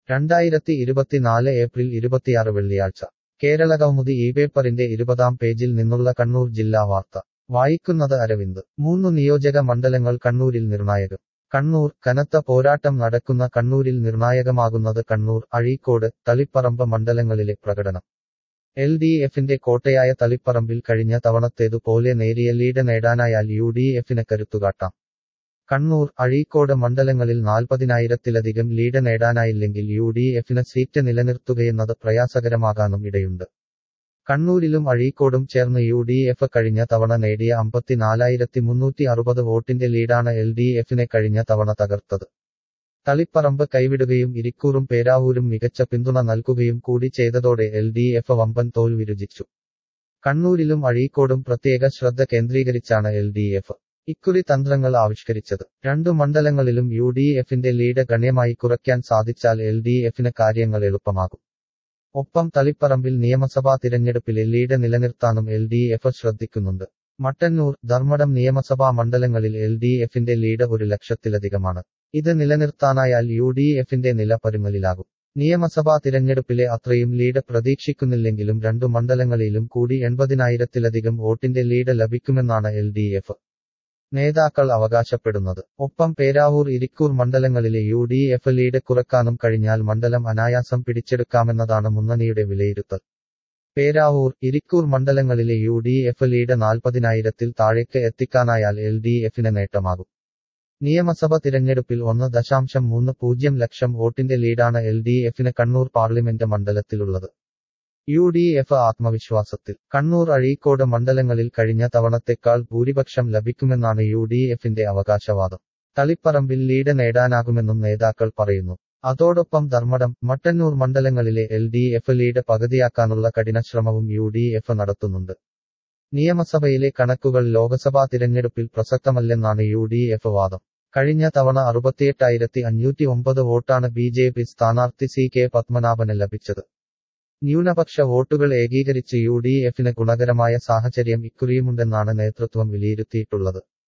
2024 April 26 വെള്ളിയാഴ്ച കേരളകൗമുദി പേപ്പറിന്റെ 20-ാം പേജിൽ നിന്നുള്ള കണ്ണൂർ ജില്ലാ വാർത്ത വായിക്കുന്നത് അരവിന്ദ് 3 നിയോജക മണ്ഡലങ്ങൾ കണ്ണൂരിൽ നിർണായകം കണ്ണൂർ കനത്ത പോരാട്ടം നടക്കുന്ന കണ്ണൂരിൽ നിർണായകമാകുന്നത് കണ്ണൂർ അഴീക്കോട് തളിപ്പറമ്പ് മണ്ഡലങ്ങളിലെ പ്രകടനം LDFന്റെ കോട്ടയായ തളിപ്പറമ്പിൽ കഴിഞ്ഞ തവണത്തേതുപോലെ നേരിയ ലീഡ് നേടാനായാൽ UDFന് കരുത്തുകാട്ടാം കണ്ണൂർ അഴീക്കോട് മണ്ഡലങ്ങളിൽ 40,000-ത്തിലധികം ലീഡ് നേടാനായില്ലെങ്കിൽ UDFന് സീറ്റ് നിലനിർത്തുകയെന്നത് പ്രയാസകരമാകാനും ഇടയുണ്ട് കണ്ണൂരിലും അഴീക്കോടും ചേർന്ന് UDF കഴിഞ്ഞ തവണ നേടിയ 54,360 വോട്ടിന്റെ ലീഡാണ് LDFനെ കഴിഞ്ഞ തവണ തകർത്തത് തളിപ്പറമ്പ് കൈവിടുകയും ഇരിക്കൂറും പേരാവൂരും മികച്ച പിന്തുണ നൽകുകയും കൂടി ചെയ്തതോടെ LDF വമ്പൻ തോൽവി രുചിച്ചു കണ്ണൂരിലും അഴീക്കോടും പ്രത്യേക ശ്രദ്ധ കേന്ദ്രീകരിച്ചാണ് LDF ഇക്കുറി തന്ത്രങ്ങൾ ആവിഷ്കരിച്ചത് രണ്ടു മണ്ഡലങ്ങളിലും UDFന്റെ ലീഡ് ഗണ്യമായി കുറയ്ക്കാൻ സാധിച്ചാൽ LDFന് കാര്യങ്ങൾ എളുപ്പമാകും ഒപ്പം തളിപ്പറമ്പിൽ നിയമസഭാ തിരഞ്ഞെടുപ്പിലെ ലീഡ് നിലനിർത്താനും LDF ശ്രദ്ധിക്കുന്നുണ്ട് മട്ടന്നൂർ ധർമ്മടം നിയമസഭാ മണ്ഡലങ്ങളിൽ LDFന്റെ ലീഡ് 1,00,000-ത്തിലധികമാണ് ഇത് നിലനിർത്താനായാൽ UDFന്റെ നില പരുങ്ങലിലാകും നിയമസഭാ തിരഞ്ഞെടുപ്പിലെ അത്രയും ലീഡ് പ്രതീക്ഷിക്കുന്നില്ലെങ്കിലും രണ്ടു മണ്ഡലങ്ങളിലും കൂടി 80,000-ത്തിലധികം വോട്ടിന്റെ ലീഡ് ലഭിക്കുമെന്നാണ് LDF നേതാക്കൾ അവകാശപ്പെടുന്നത് ഒപ്പം പേരാവൂർ ഇരിക്കൂർ മണ്ഡലങ്ങളിലെ UDF ലീഡ് കുറക്കാനും കഴിഞ്ഞാൽ മണ്ഡലം അനായാസം പിടിച്ചെടുക്കാമെന്നതാണ് മുന്നണിയുടെ വിലയിരുത്തൽ പേരാവൂർ ഇരിക്കൂർ മണ്ഡലങ്ങളിലെ UDF ലീഡ് 40,000-ത്തിൽ താഴേക്ക് എത്തിക്കാനായാൽ LDFന് നേട്ടമാകും നിയമസഭ തിരഞ്ഞെടുപ്പിൽ 1.30 ലക്ഷം വോട്ടിന്റെ ലീഡാണ് LDFന് കണ്ണൂർ പാർലമെന്റ് മണ്ഡലത്തിലുള്ളത് UDF ആത്മവിശ്വാസത്തിൽ കണ്ണൂർ അഴീക്കോട് മണ്ഡലങ്ങളിൽ കഴിഞ്ഞ തവണത്തെക്കാൾ ഭൂരിപക്ഷം ലഭിക്കുമെന്നാണ് UDFന്റെ അവകാശവാദം തളിപ്പറമ്പിൽ ലീഡ് നേടാനാകുമെന്നും നേതാക്കൾ പറയുന്നു അതോടൊപ്പം ധർമ്മടം മട്ടന്നൂർ മണ്ഡലങ്ങളിലെ LDF ലീഡ് പകുതിയാക്കാനുള്ള കഠിനശ്രമവും UDF നടത്തുന്നുണ്ട് നിയമസഭയിലെ കണക്കുകൾ ലോക്സഭാ തിരഞ്ഞെടുപ്പിൽ പ്രസക്തമല്ലെന്നാണ് UDF വാദം കഴിഞ്ഞ തവണ 68,509 വോട്ടാണ് BJP സ്ഥാനാർത്ഥി CK പത്മനാഭന് ലഭിച്ചത് ന്യൂനപക്ഷ വോട്ടുകൾ ഏകീകരിച്ച് UDFന് ഗുണകരമായ സാഹചര്യം ഇക്കുറിയുമുണ്ടെന്നാണ് നേതൃത്വം വിലയിരുത്തിയിട്ടുള്ളത്